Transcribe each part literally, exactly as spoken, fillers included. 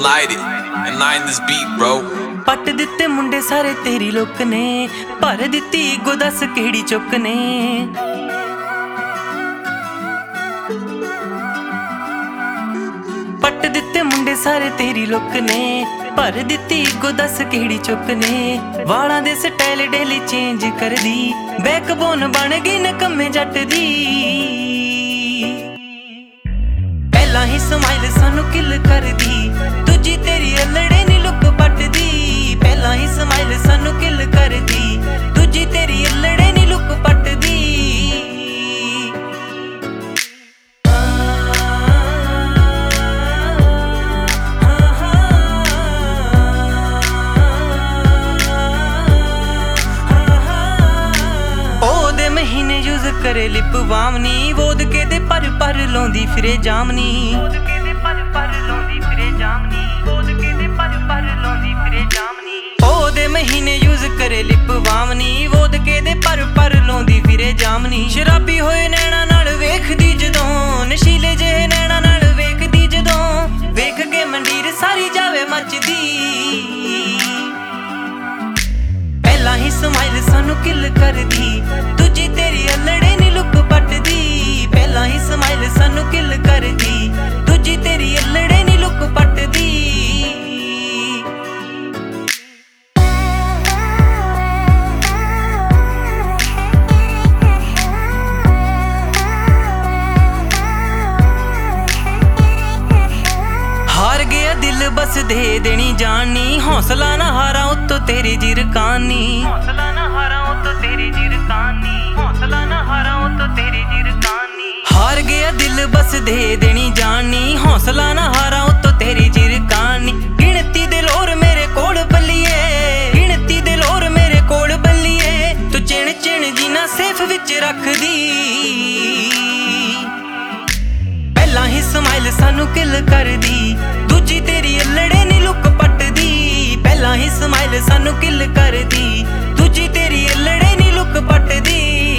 light it and line this beat, bro. ਪੱਟ ਦਿੱਤੇ ਮੁੰਡੇ ਸਾਰੇ ਤੇਰੀ ਲੁੱਕ ਨੇ, ਭਰ ਦਿੱਤੀ ਗੋ ਦੱਸ ਕਿਹੜੀ ਚੁੱਕ ਨੇ। ਪੱਟ ਦਿੱਤੇ ਮੁੰਡੇ ਸਾਰੇ ਤੇਰੀ ਲੁੱਕ ਨੇ, ਭਰ ਦਿੱਤੀ ਗੋ ਦੱਸ ਕਿਹੜੀ ਚੁੱਕ ਨੇ। ਵਾਲਾਂ ਦੇ ਸਟਾਈਲ ਡੇਲੀ ਚੇਂਜ ਕਰਦੀ, ਬੈਕਬੋਨ ਬਣ ਗਈ ਨਕੰਮੇ ਜੱਟ ਦੀ। ਪਹਿਲਾਂ ਹੀ ਸਮਾਈਲ ਸਾਨੂੰ ਕਿਲ ਕਰਦੀ, ਦੂਜੀ ਤੇਰੀ ਅਲੜੇ ਨੀ ਲੁੱਕ ਪੱਟਦੀ। ਪਹਿਲਾਂ ਹੀ ਸਮਾਈਲ ਸਾਨੂੰ ਕਿਲ ਕਰਦੀ, ਦੂਜੀ ਤੇਰੀ ਅਲੜੇ ਨੀ ਲੁੱਕ ਪੱਟਦੀ। ਉਹਦੇ ਮਹੀਨੇ ਯੂਜ਼ ਕਰੇ ਲਿਪ ਬਾਮਨੀ, ਵੋਦਕੇ ਦੇ ਪਰ ਪਰ ਲਾਉਂਦੀ ਫਿਰੇ ਜਾਮਨੀ। ਵੋਦਕੇ ਦੇ ਪਰ ਪਰ ਲਾਉਂਦੀ ਫਿਰੇ ਜਾਮਨੀ, ਵੋਦਕੇ ਦੇ ਪਰ ਪਰ ਲਾਉਂਦੀ ਫਿਰੇ ਜਾਮਨੀ। ਉਹਦੇ ਮਹੀਨੇ ਯੂਜ਼ ਕਰੇ ਲਿਪ ਬਾਮਨੀ, ਵੋਦਕੇ ਦੇ ਪਰ ਪਰ ਲਾਉਂਦੀ ਫਿਰੇ ਜਾਮਨੀ। ਸ਼ਰਾਬੀ ਹੋਏ ਨੈਣਾ ਨਾਲ ਵੇਖਦੀ ਜਦੋਂ, ਨਸ਼ੀਲੇ ਜਿਹੇ ਨੈਣਾ ਨਾਲ ਵੇਖਦੀ ਜਦੋਂ, ਵੇਖ ਕੇ ਮੰਡੀਰ ਸਾਰੀ ਜਾਵੇ ਮੱਚਦੀ। ਪਹਿਲਾਂ ਹੀ ਸਮਾਈਲ ਸਾਨੂੰ ਕਿਲ ਕਰਦੀ, ਦੂਜੀ ਤੇਰੀ ਅਲੜੇ ਨੀ ਲੁੱਕ ਪੱਟਦੀ। ਪਹਿਲਾਂ ਹੀ ਸਮਾਈਲ ਸਾਨੂੰ ਕਿਲ ਕਰਦੀ, ਦੂਜੀ ਤੇਰੀ ਅਲੜੇ ਨੀ ਲੁੱਕ ਪੱਟਦੀ। ਹਾਰ ਗਿਆ ਦਿਲ ਬਸ ਦੇ ਦੇਣੀ ਜਾਣੀ, ਹੌਸਲਾ ਨਾ ਹਾਰਾਂ ਉੱਤੋਂ ਤੇਰੀ ਜਿਰਕਾਨੀ। ਹੌਸਲਾ ਨਾ ਹਾਰਾਂ ਉੱਤੋਂ ਤੇਰੀ ਜਿਰਕਾਨੀ, ਹੌਸਲਾ ਨਾ ਹਾਰਾਂ ਉੱਤੋਂ ਤੇਰੀ ਜਿਰਕਾਨੀ। ਹਾਰ ਗਿਆ ਦਿਲ ਬਸ ਦੇ ਦੇਣੀ ਜਾਣੀ, ਹੌਸਲਾ ਨਾ ਹਾਰਾਂ ਉੱਤੋਂ ਤੇਰੀ ਜਿਰਕਾਨੀ। ਗਿਣਤੀ ਦੇ ਲੋਰ ਮੇਰੇ ਕੋਲ ਬੱਲੀਏ, ਗਿਣਤੀ ਦੇ ਲੋਰ ਮੇਰੇ ਕੋਲ ਬੱਲੀਏ, ਤੂੰ ਚਿਣ ਚਿਣ ਜੀ ਨਾ ਸੇਫ ਵਿੱਚ ਰੱਖਦੀ। ਪਹਿਲਾਂ ਹੀ ਸਮਾਈਲ ਸਾਨੂੰ ਕਿਲ ਕਰਦੀ, ਦੂਜੀ ਤੇਰੀ ਅਲੜੇ ਨੀ ਲੁੱਕ ਪੱਟਦੀ। ਪਹਿਲਾਂ ਹੀ ਸਮਾਈਲ ਸਾਨੂੰ ਕਿਲ ਕਰਦੀ, ਦੂਜੀ ਤੇਰੀ ਅਲੜੇ ਨੀ ਲੁੱਕ ਪੱਟਦੀ।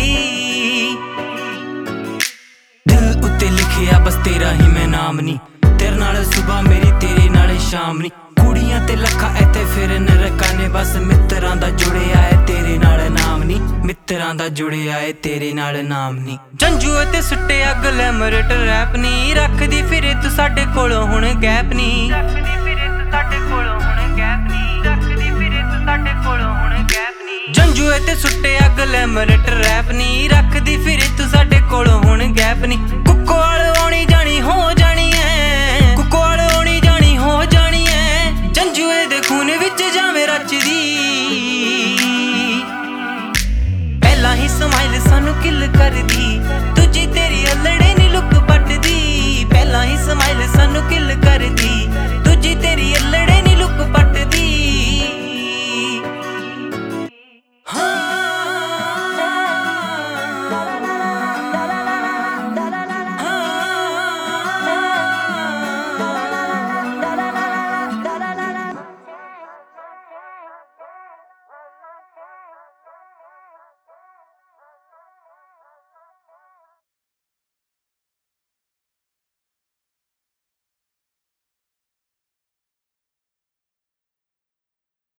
ਦਿਲ ਉੱਤੇ ਲਿਖਿਆ ਬਸ ਤੇਰਾ ਹੀ ਮੈਂ ਨਾਮ ਨੀ, ਤੇਰੇ ਨਾਲ ਸੁਬਹ ਮੇਰੀ ਤੇਰੇ ਨਾਲ ਸ਼ਾਮ ਨੀ। ਕੁੜੀਆਂ ਤੇ ਲੱਖਾਂ ਇੱਥੇ ਫਿਰਨ ਰਕਾਨੇ, ਬਸ ਮਿੱਤਰਾਂ ਦਾ ਜੁੜਿਆ ਏ ਤੇਰੇ ਨਾਲ ਨਾਮ ਨੀ, ਮਿੱਤਰਾਂ ਦਾ ਜੁੜਿਆ ਏ ਤੇਰੇ ਨਾਲ ਨਾਮ ਨੀ। ਜੰਜੂ ਤੇ ਸੁੱਟਿਆ ਗਲੈਮਰਟ ਰੈਪ ਨੀ, ਰੱਖਦੀ ਫਿਰੇ ਤੂੰ ਸਾਡੇ ਕੋਲੋਂ ਹੁਣ ਗੈਪ ਨੀ। ਰੱਖਦੀ ਫਿਰੇ ਤੂੰ ਸਾਡੇ ਕੋਲੋਂ ਹੁਣ ਗੈਪ ਨੀ, ਰੱਖਦੀ ਫਿਰੇ ਤੂੰ ਸਾਡੇ ਕੋਲੋਂ ਹੁਣ ਗੈਪ ਨੀ। ਜੰਜੂ ਤੇ ਸੁੱਟਿਆ ਗਲੈਮਰਟ ਰੈਪ ਨੀ, ਰੱਖਦੀ ਫਿਰੇ ਤੂੰ ਸਾਡੇ ਕੋਲੋਂ ਹੁਣ ਗੈਪ ਨੀ। ਕੁੱਕੋਵਾਲ ਆਉਣੀ ਜਾਣੀ ਹੋ ਜਾਣੀ ਐ, ਕੁੱਕੋਵਾਲ ਆਉਣੀ ਜਾਣੀ ਹੋ ਜਾਣੀ ਐ, ਜੰਜੂਏ ਦੇ ਖੂਨ ਵਿੱਚ ਜਾਵੇਂ ਰਚਦੀ। ਪਹਿਲਾਂ ਹੀ ਸਮਾਈਲ ਸਾਨੂੰ ਕਿਲ ਕਰਦੀ, ਦੂਜੀ ਤੇਰੀ ਅਲੜੇ ਨੀ ਲੁੱਕ ਪੱਟਦੀ। ਪਹਿਲਾਂ ਹੀ ਸਮਾਈਲ ਸਾਨੂੰ ਕਿਲ